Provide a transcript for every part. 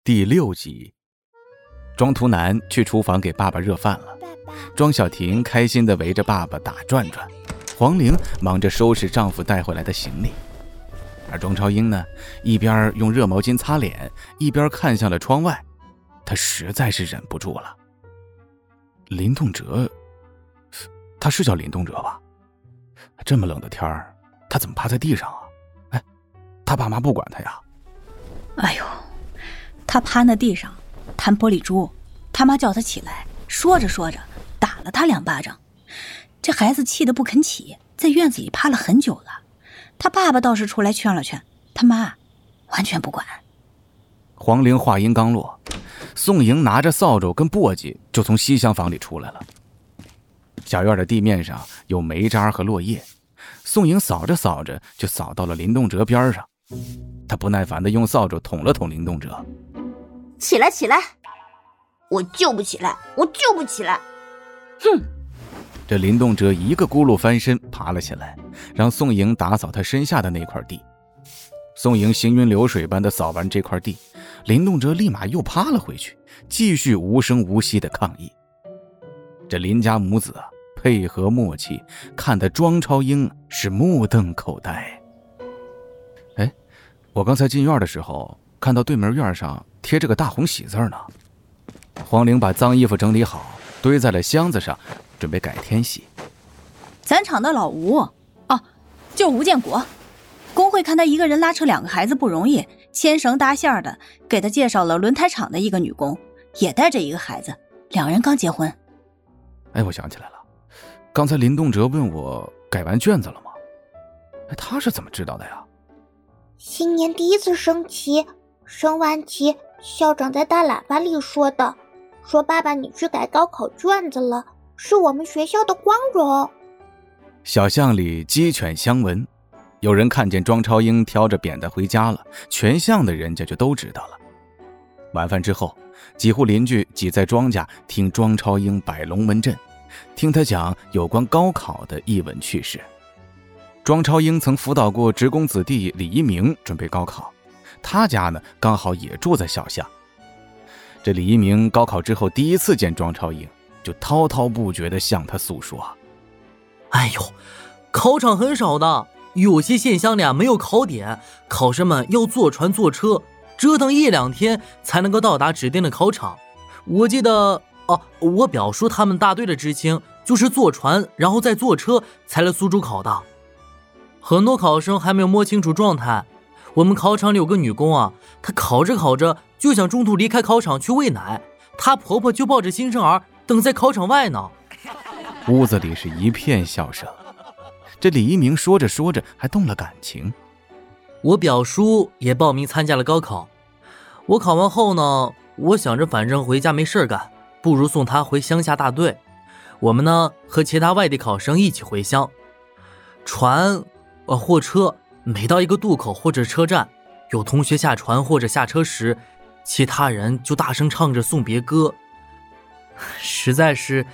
第6集。庄图南去厨房给爸爸热饭了，庄小婷开心地围着爸爸打转转，黄玲忙着收拾丈夫带回来的行李，而庄超英呢，一边用热毛巾擦脸，一边看向了窗外，她实在是忍不住了。林动辄，他是叫林动辄吧？这么冷的天儿，他怎么趴在地上啊？哎，他爸妈不管他呀？ 哎呦，他趴那地上弹玻璃珠，他妈叫他起来，说着说着打了他2巴掌。这孩子气得不肯起，在院子里趴了很久了。他爸爸倒是出来劝了劝，他妈完全不管。 黄玲话音刚落，宋莹拿着扫帚跟簸箕就从西厢房里出来了。小院的地面上有煤渣和落叶，宋莹扫着扫着就扫到了林动辄边上，她不耐烦地用扫帚捅了捅林动辄。 起来起来，我就不起来，我就不起来。哼！ 这林动辄一个咕噜翻身爬了起来，让宋莹打扫他身下的那块地。宋莹行云流水般的扫完这块地，林动辄立马又趴了回去，继续无声无息的抗议。这林家母子啊，配合默契，看得庄超英是目瞪口呆。哎，我刚才进院的时候看到对门院上贴着个大红喜字呢。黄玲把脏衣服整理好，堆在了箱子上，准备改天洗。 咱厂的老吴哦，就是吴建国。工会看他一个人拉扯2个孩子不容易，牵绳搭线的给他介绍了轮胎厂的一个女工，也带着一个孩子，2人刚结婚。 哎，我想起来了，刚才林动辄问我改完卷子了吗？哎，他是怎么知道的呀？ 新年第1次升旗，升完旗，校长在大喇叭里说的，说爸爸你去改高考卷子了，是我们学校的光荣。 小巷里鸡犬相闻，有人看见庄超英挑着扁担回家了，全巷的人家就都知道了。晚饭之后，几户邻居挤在庄家听庄超英摆龙门阵，听他讲有关高考的异闻趣事。庄超英曾辅导过职工子弟李一鸣准备高考，他家呢刚好也住在小巷。这李一鸣高考之后第1次见庄超英，就滔滔不绝地向他诉说。 哎呦，考场很少的，有些县乡里没有考点，考生们要坐船坐车，折腾1、2天才能够到达指定的考场。我记得我表叔他们大队的知青就是坐船然后再坐车才来苏州考的。很多考生还没有摸清楚状态，我们考场里有个女工啊，她考着考着就想中途离开考场去喂奶，她婆婆就抱着新生儿等在考场外呢。 屋子里是一片笑声。这李一鸣说着说着还动了感情。 我表叔也报名参加了高考，我考完后呢，我想着反正回家没事干，不如送他回乡下大队。我们呢和其他外地考生一起回乡。船货车每到一个渡口或者车站，有同学下船或者下车时，其他人就大声唱着送别歌，实在是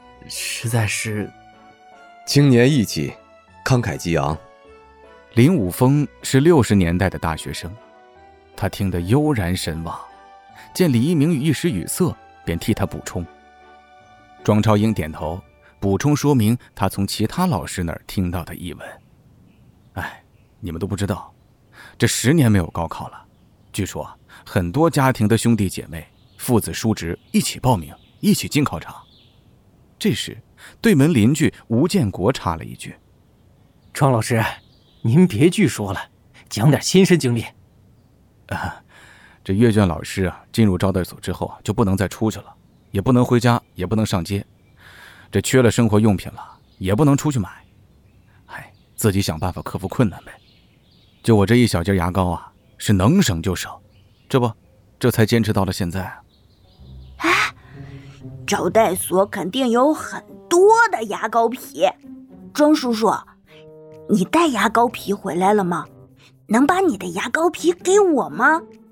青年义气，慷慨激昂。 林武峰是60年代的大学生，他听得悠然神往，见李一鸣一时语塞，便替他补充。庄超英点头，补充说明他从其他老师那儿听到的译文。哎，你们都不知道，这10年没有高考了，据说很多家庭的兄弟姐妹、父子叔侄一起报名，一起进考场。这时对门邻居吴建国插了一句： 庄老师，您别据说了，讲点亲身经历。 这阅卷老师啊，进入招待所之后就不能再出去了，也不能回家，也不能上街，这缺了生活用品了，也不能出去买。自己想办法克服困难呗。就我这一小截牙膏啊，是能省就省，这才坚持到了现在啊。 哎，招待所肯定有很多的牙膏皮。庄叔叔，你带牙膏皮回来了吗？能把你的牙膏皮给我吗？